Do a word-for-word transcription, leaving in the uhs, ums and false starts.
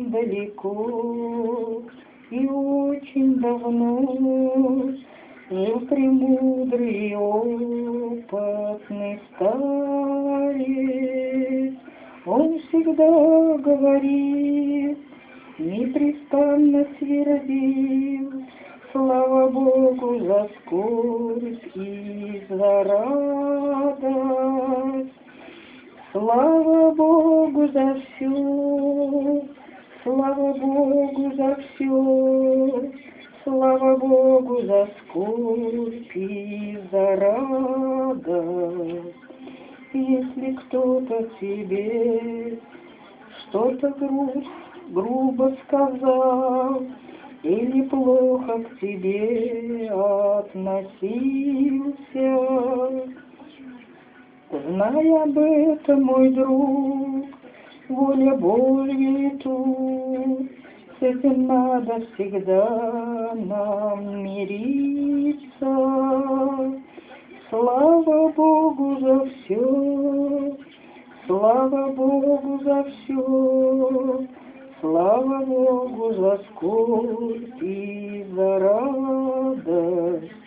очень далеко и очень давно жил премудрый и опытный старец. Он всегда говорил, непрестанно твердил: слава Богу за скорбь и за радость, слава Богу за все, слава Богу за все, слава Богу за скорбь и за радость. Если кто-то тебе что-то грубо, грубо сказал или плохо к тебе относился, знай об этом, мой друг, воля Божья тут. С этим надо всегда нам мириться. Слава Богу за все, слава Богу за все, слава Богу за скорбь и за радость.